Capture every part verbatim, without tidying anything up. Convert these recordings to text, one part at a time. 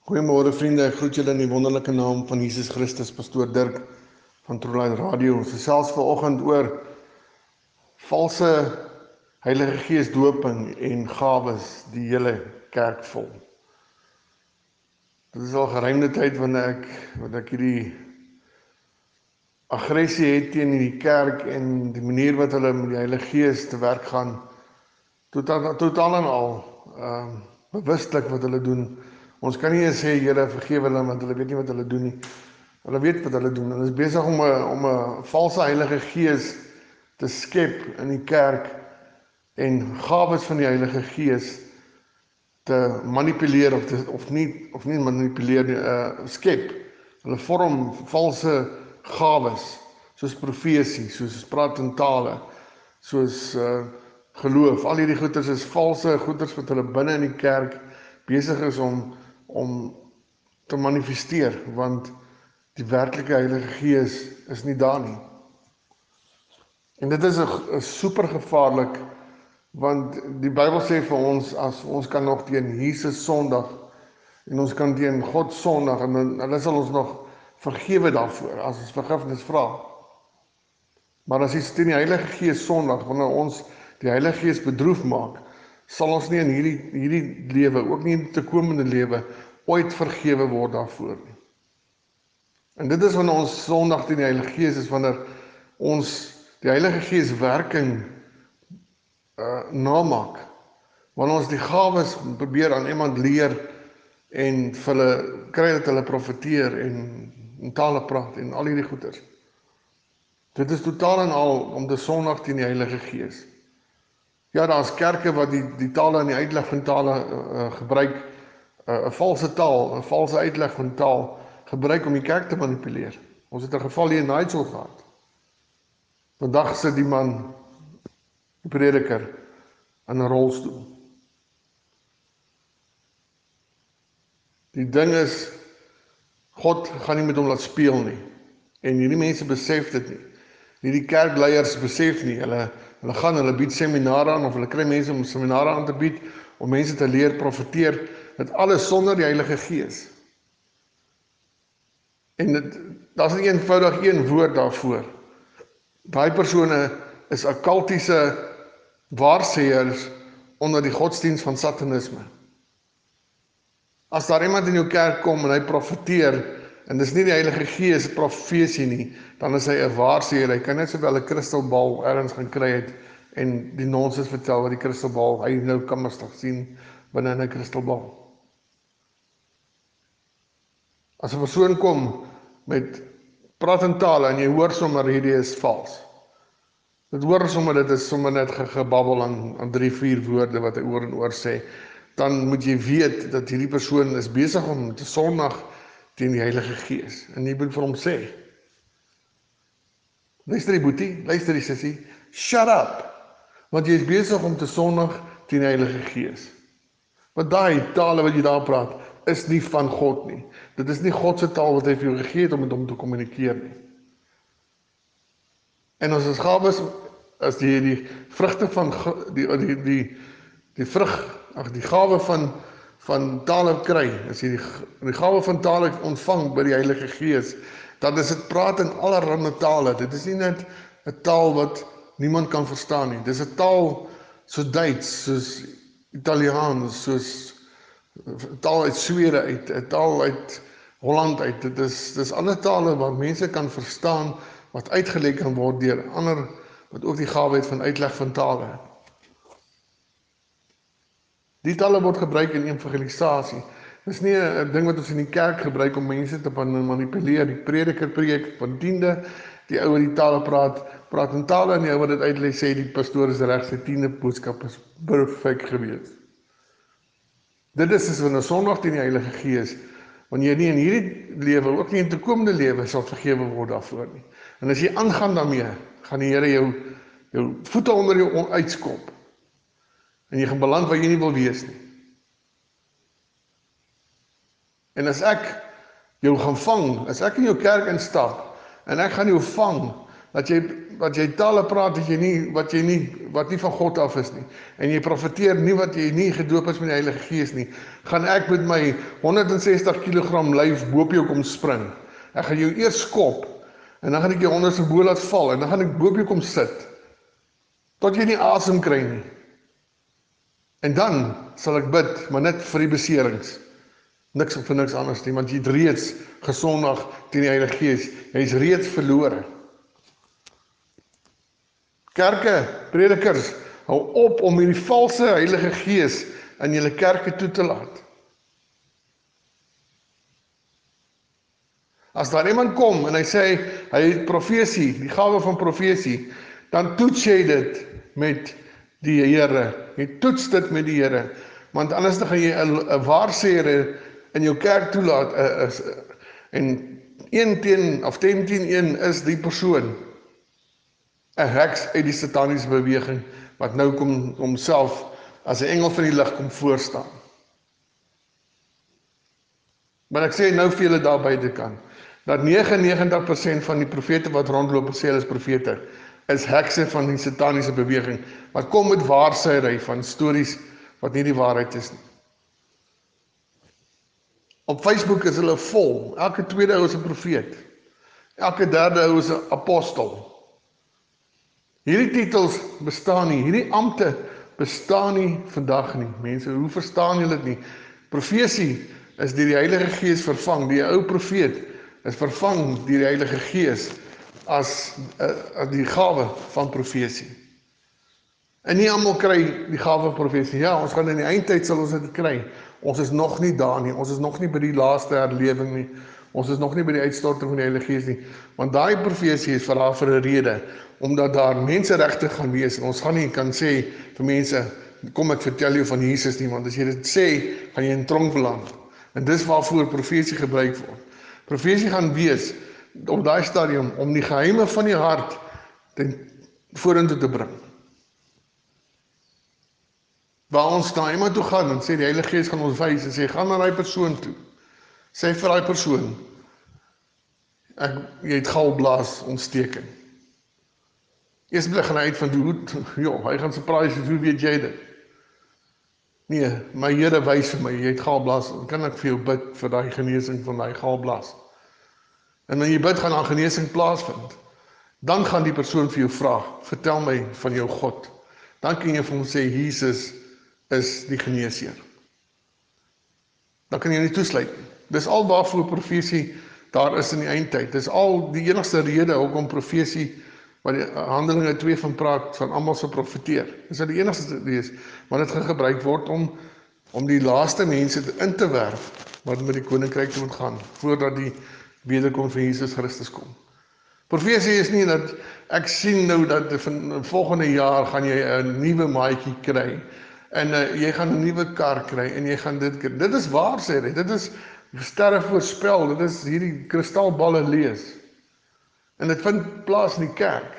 Goeiemôre vriende, ek groet julle in die wonderlike naam van Jesus Christus, Pastoor Dirk van Truelight Radio. Ons gesels vanoggend oor valse Heilige Gees doping en gawes die hele kerk vol. Dit is al geruime tyd wanneer ek wanneer ek hierdie aggressie het teen die kerk en die manier wat hulle met die Heilige Gees te werk gaan, totaal, totaal en al um, bewustelik wat hulle doen. Ons kan nie eens sê, Here, vergewe hulle, want hulle weet nie wat hulle doen nie. Hulle weet wat hulle doen. Hulle is besig om 'n om 'n valse Heilige Gees te skep in die kerk en gawes van die Heilige Gees te manipuleer of te, of nie of nie manipuleer nie, uh, skep. Hulle vorm valse gawes soos profesie, soos praat in tale, soos uh, geloof. Al hierdie goeders is valse goeders wat hulle binne in die kerk besig is om om te manifesteer, want die werklike Heilige Gees is nie daar nie. En dit is 'n super gevaarlik, want die Bybel sê vir ons, as ons kan nog teen Jesus sondig en ons kan teen God sondig, en dan hulle sal ons nog vergewe daarvoor as ons vergifnis vra. Maar as ons teen die Heilige Gees sondig, wanneer ons die Heilige Gees bedroef maak, sal ons nie in hierdie hierdie lewe, ook nie in die toekomende lewe, ooit vergewe word daarvoor nie. En dit is wanneer ons sondig teen die Heilige Gees is, wanneer ons die Heilige Gees werking uh, namaak, wanneer ons die gawes probeer aan iemand leer en vir hulle kry dat hulle profeteer en in tale praat en al hierdie goeders. Dit is totaal en al om te sondig teen die Heilige Gees. Ja, daar is kerke wat die, die tale en die uitleg van tale uh, gebruik, 'n uh, valse taal, 'n valse uitleg van taal, gebruik om die kerk te manipuleer. Ons het 'n geval hier in Nigel gehad. Vandag sit die man, die prediker, in 'n rolstoel. Die ding is, God gaan nie met hom laat speel nie. En hierdie mense besef dit nie. Hierdie kerkleiers besef nie, hulle Hulle gaan, hulle bied seminare aan, of hulle kry mense om seminare aan te bied, om mense te leer profeteer, dit alles sonder die Heilige Gees. En dit, daar is nie eenvoudig een woord daarvoor. Daai persone is okkultiese waarsêers onder die godsdienst van satanisme. As daar iemand in jou kerk kom en hy profeteer, en dis nie die Heilige Gees profesie nie, dan is hy 'n waarsêer. Hy kan net sowel 'n kristalbal ergens gaan kry het en die nonsens vertel wat die kristalbal, hy nou kan mistig sien binne in 'n kristalbal. As 'n persoon kom met praat in tale en jy hoor sommer hierdie is vals. Dit hoor sommer dit is sommer net gebabbel aan aan drie vier woorde wat hy oor en oor sê. Dan moet jy weet dat hierdie persoon is besig om te sondig teen die Heilige Gees. En jy moet vir hom sê, luister die boetie, luister die sissie, shut up, want jy is besig om te sondig teen die Heilige Gees. Want daai tale wat jy daar praat, is nie van God nie. Dit is nie God se taal wat hy vir jou gegee het om met hom te kommunikeer nie. En as ons gawes, as die die vrugte van die die die die vrug, ag die gawe van van tale kry, as jy die, die gawe van tale ontvang by die Heilige Gees, dan is dit praat in allerlei tale. Dit is nie net 'n taal wat niemand kan verstaan nie. Dis 'n taal so Duits, soos Italiaans, soos 'n taal uit Swede uit, 'n taal uit Holland uit. Dit is dis ander tale wat mense kan verstaan, wat uitgelê kan word deur ander wat ook die gawe het van uitleg van tale. Die tale word gebruik in evangelisasie. Dis nie 'n ding wat ons in die kerk gebruik om mense te manipuleer. Die prediker preek van tiende, die ou wat die tale praat, praat in tale, en die ou wat dit uitlei sê die pastoor is reg, sy tiende boodskap is perfek gewees. Dit is as wanneer sondig teen die Heilige Gees, wanneer jy nie in hierdie lewe, ook nie in toekomende lewe, sal vergewe word daarvoor nie. En as jy aangaan daarmee, gaan die Here jou, jou voete onder jou uitskop. En jy gaan beland waar jy nie wil wees nie. En as ek jou gaan vang, as ek in jou kerk instap, en ek gaan jou vang, dat jy wat jy tale praat wat jy nie wat jy nie wat nie van God af is nie. En jy profeteer nie wat jy nie gedoop is met die Heilige Gees nie. Gaan ek met my honderd en sestig kilogram lyf bo op jou kom spring. Ek gaan jou eers skop en dan gaan ek jou onder se bo laat val en dan gaan ek bo op jou kom sit tot jy nie asem kry nie. En dan sal ek bid, maar net vir die beserings. Niks vir niks anders nie, want jy het reeds gesondig teen die Heilige Gees. Jy is reeds verlore. Kerke, predikers, hou op om hierdie valse Heilige Gees in julle kerke toe te laat. As daar iemand kom en hy sê, hy het profesie, die gawe van profesie, dan toets jy dit met die Here. Jy toets dit met die Here, want anders dan gaan jy 'n waarsêer in jou kerk toelaat, uh, is, uh, en een teen, of ten teen een is die persoon 'n heks uit die sataniese beweging, wat nou kom homself as 'n engel van die lig kom voorstaan. Maar ek sê nou vir julle daar buitekant, dat negenennegentig persent van die profete wat rondloop en sê hulle is profete, is hekse van die sataniese beweging, wat kom met waarsêery van stories wat nie die waarheid is nie. Op Facebook is hulle vol, elke tweede ou is 'n profeet, elke derde ou is 'n apostel. Hierdie titels bestaan nie, hierdie ampte bestaan nie vandag nie. Mense, hoe verstaan julle dit nie? Profesie is deur die Heilige Gees vervang, die ou profeet is vervang deur die Heilige Gees as, as die gawe van profesie. En nie almal kry die gawe van profesie. Ja, ons gaan in die eindtyd sal ons dit kry. Ons is nog nie daar nie, ons is nog nie by die laaste herlewing nie, ons is nog nie by die uitstorting van die Heilige Gees nie, want daai profesie is vir haar vir 'n rede, omdat daar menseregte gaan wees, en ons gaan nie kan sê vir mense, kom ek vertel jou van Jesus nie, want as jy dit sê, gaan jy in tronk beland, en dis waarvoor profesie gebruik word. Profesie gaan wees, op daai stadium, om die geheime van die hart ten vorentoe te bring. Waar ons na iemand toe gaan en sê die Heilige Gees gaan ons wys en sê gaan na daai persoon toe. Sê vir daai persoon, ek, jy het galblaas ontsteking. Eers bly gaan hy uit van die hoed, joh, hy gaan surprise, hoe weet jy dit? Nee, my Here wys vir my, jy het galblaas, kan ek vir jou bid vir daai genesing van daai galblaas. En wanneer jy bid, gaan daar genesing plaasvind. Dan gaan die persoon vir jou vra, vertel my van jou God. Dan kan jy vir hom sê, Jesus is die geneesheer. Dan kan jy nie toesluit. Dis al waarvoor profesie daar is in die eindtyd. Dis al die enigste rede hoekom profesie, wat die Handelinge twee van praat, van almal se profeteer. Dis die enigste wees, want dit gaan gebruik word om, om die laaste mense in te werf, wat met die koninkryk te moet gaan, voordat die wederkoms van Jesus Christus kom. Profesie is nie dat, ek sien nou dat van volgende jaar gaan jy 'n nuwe maatjie kry, en uh, jy gaan 'n nuwe kar kry, en jy gaan dit kry. Dit is waar, sê hy, dit is sterre voorspel, dit is hierdie kristalballe lees. En dit vind plaas in die kerk.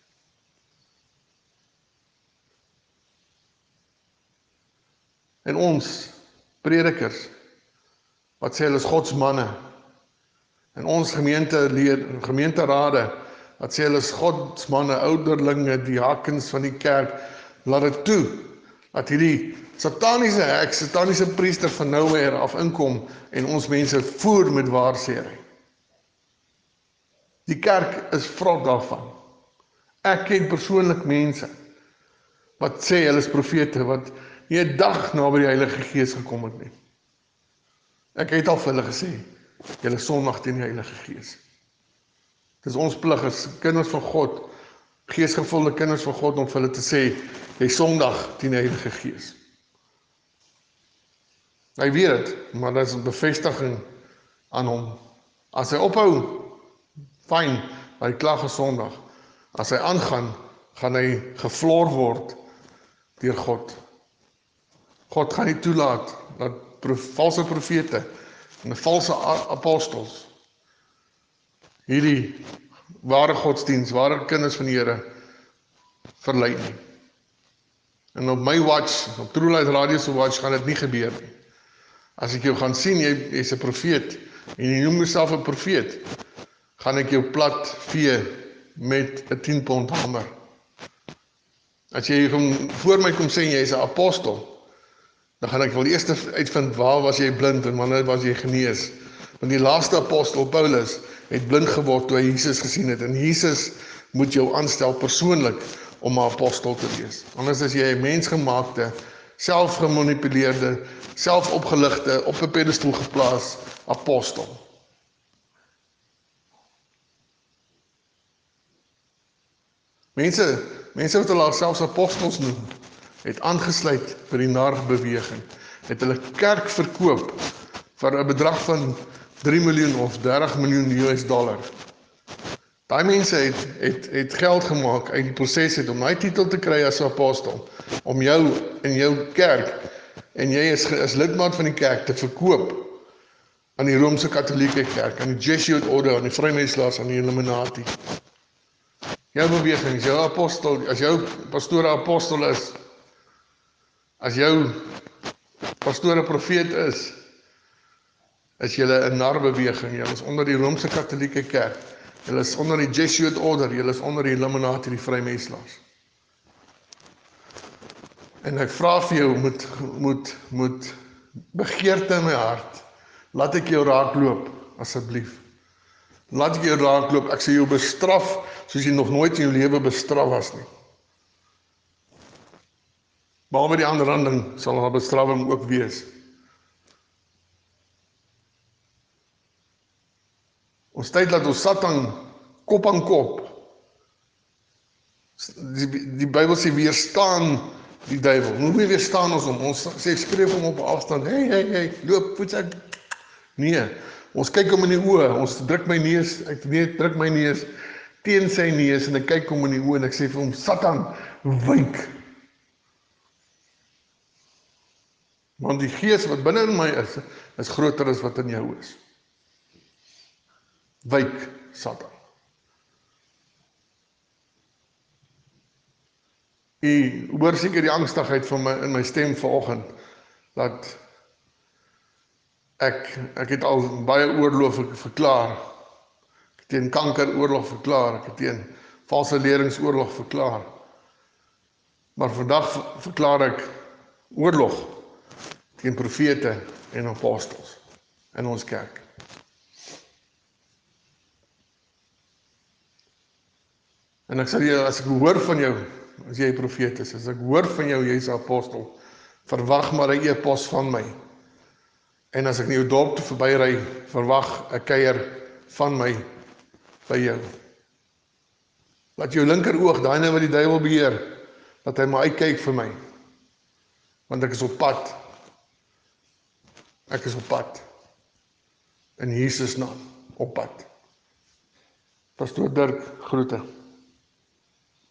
En ons, predikers, wat sê hulle is Gods manne, en ons gemeenteleer, gemeenterade, wat sê hulle is Gods manne, ouderlinge, diakens van die kerk, laat dit toe, dat hierdie sataniese hek, sataniese priester van nowhere af inkom, en ons mense voer met waarsêery. Die kerk is vrot daarvan. Ek ken persoonlik mense, wat sê hulle is profete, wat nie 'n dag na by die Heilige Gees gekom het nie. Ek het al vir hulle gesê, julle sondig teen die Heilige Gees. Dis ons plig as kinders van God, geesgevulde kinders van God, om vir hulle te sê, jy sondig teen die Heilige Gees. Hy weet dit, maar dit is 'n bevestiging aan hom. As hy ophou, fyn, hy klaar gesondig. As hy aangaan, gaan hy gevloor word deur God. God gaan nie toelaat dat valse profete en valse apostels hierdie ware godsdiens, ware kinders van die Here verlei nie. En op my watch, op True Light Radio se watch, gaan dit nie gebeur nie. As ek jou gaan sien, jy is 'n profeet, en jy noem jouself 'n profeet, gaan ek jou plat vee met 'n tien pond hamer. As jy kom, voor my kom sê jy is 'n apostel, dan gaan ek wel eers uitvind waar was jy blind en wanneer was jy genees. Want die laaste apostel Paulus het blind geword toe hy Jesus gesien het. En Jesus moet jou aanstel persoonlik om 'n apostel te wees. Anders is jy 'n mensgemaakte, selfgemanipuleerde, selfopgeligte, op 'n pedestal geplaas apostel. Mense, mense wat hulle selfs apostels noem, het aangesluit vir die narrebeweging, het hulle kerk verkoop vir 'n bedrag van drie miljoen of dertig miljoen U S dollar. Daai mense het, het, het geld gemaak uit die proses het om daai titel te kry as 'n apostel, om jou in jou kerk, en jy is, is lidmaat van die kerk, te verkoop aan die Romeinse Katholieke kerk, aan die Jesuit orde, aan die Vrymetslaers, aan die Illuminati. Jou beweging, as jou apostel, as jou pastoor 'n apostel is, as jou pastoor 'n profeet is, is julle 'n narbeweging, julle is onder die Romeinse Katholieke kerk, julle is onder die Jesuit orde, julle is onder die Illuminati, die Vrymetslaers. En ek vra vir jou, moet, moet, moet begeerte in my hart, laat ek jou raakloop, asseblief. Laat ek jou raakloop, ek sal jou bestraf, soos jy nog nooit in jou lewe bestraf was nie. Behalwe die aanranding sal daar bestraffing ook wees. Ons tyd laat ons Satan kop aan kop. Die, die Bybel sê weerstaan die duiwel. Hoe moet weerstaan ons om? Ons sê skreef hom op afstand. Hey, hey, hey, loop, voetsek. Nee, ons kyk hom in die oë. Ons druk my neus, ek weet, druk my neus teen sy neus en ek kyk hom in die oë en ek sê vir hom, Satan, wyk. Want die gees wat binne in my is, is groter as wat in jou is. Wyk, Satan. U hoor seker die angstigheid van my in my stem vanoggend, dat ek, ek het al baie oorlog verklaar, ek het teen kanker oorlog verklaar, ek het teen valse leringsoorlog verklaar, maar vandag verklaar ek oorlog teen profete en apostels in ons kerk. En ek sal jy, as ek hoor van jou, as jy 'n profeet is, as ek hoor van jou, jy is 'n apostel, verwag maar 'n e-pos van my. En as ek in jou dorp toe verbyry, verwag 'n kuier van my by jou. Laat jou linker oog, daai nou wat die duiwel beheer, dat hy maar uitkyk vir my. Want ek is op pad. Ek is op pad. In Jesus naam, op pad. Pastoor Dirk, groete.